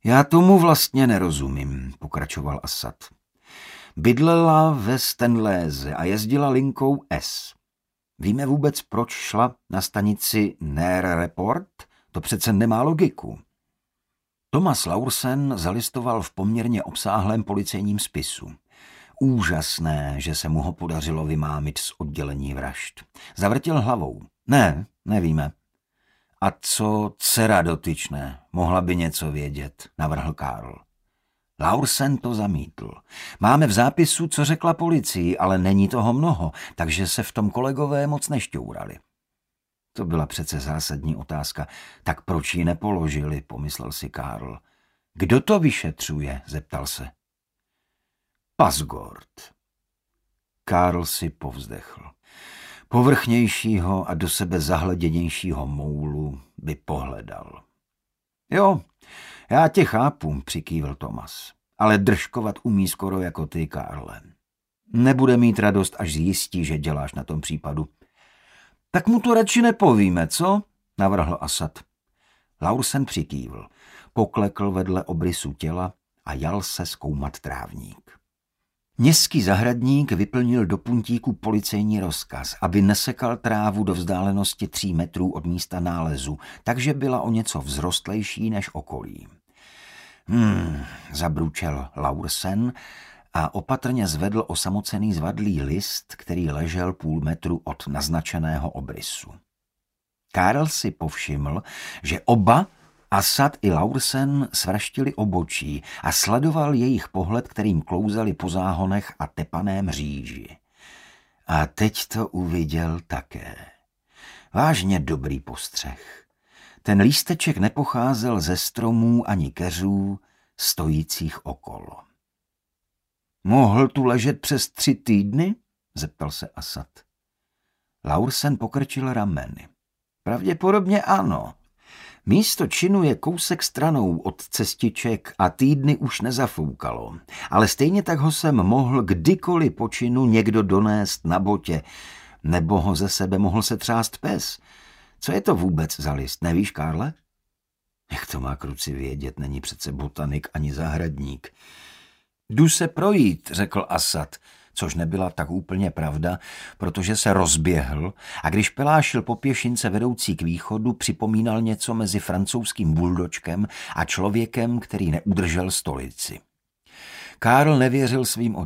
Já tomu vlastně nerozumím, pokračoval Asad. Bydlela ve Stenléze a jezdila linkou S. Víme vůbec, proč šla na stanici Nere Report? To přece nemá logiku. Thomas Laursen zalistoval v poměrně obsáhlém policejním spisu. Úžasné, že se mu ho podařilo vymámit z oddělení vražd. Zavrtěl hlavou. Ne, nevíme. A co dcera dotyčné? Mohla by něco vědět, navrhl Karl. Laursen to zamítl. Máme v zápisu, co řekla policii, ale není toho mnoho, takže se v tom kolegové moc nešťourali. To byla přece zásadní otázka. Tak proč ji nepoložili, pomyslel si Karl. Kdo to vyšetřuje, zeptal se. Pasgord. Karl si povzdechl. Povrchnějšího a do sebe zahleděnějšího moulu by pohledal. Jo, já tě chápu, přikývl Thomas, ale držkovat umí skoro jako ty, Karle. Nebude mít radost, až zjistí, že děláš na tom případu. Tak mu to radši nepovíme, co? Navrhl Asad. Laursen přikývl, poklekl vedle obrysu těla a jal se zkoumat trávník. Městský zahradník vyplnil do puntíku policejní rozkaz, aby nesekal trávu do vzdálenosti 3 metrů od místa nálezu, takže byla o něco vzrostlejší než okolí. Zabručel Laursen a opatrně zvedl osamocený zvadlý list, který ležel 0,5 metru od naznačeného obrysu. Karl si povšiml, že oba, Asad i Laursen, svraštili obočí a sledoval jejich pohled, kterým klouzali po záhonech a tepaném říži. A teď to uviděl také. Vážně dobrý postřeh. Ten lísteček nepocházel ze stromů ani keřů, stojících okolo. Mohl tu ležet přes 3 týdny? Zeptal se Asad. Laursen pokrčil rameny. Pravděpodobně ano. Místo činu je kousek stranou od cestiček a týdny už nezafoukalo, ale stejně tak ho sem mohl kdykoliv po činu někdo donést na botě, nebo ho ze sebe mohl se třást pes. Co je to vůbec za list, nevíš, Karle? Jak to má Kruci vědět, není přece botanik ani zahradník. Jdu se projít, řekl Asad, což nebyla tak úplně pravda, protože se rozběhl a když pelášil po pěšince vedoucí k východu, připomínal něco mezi francouzským buldočkem a člověkem, který neudržel stolici. Karl nevěřil svým očím.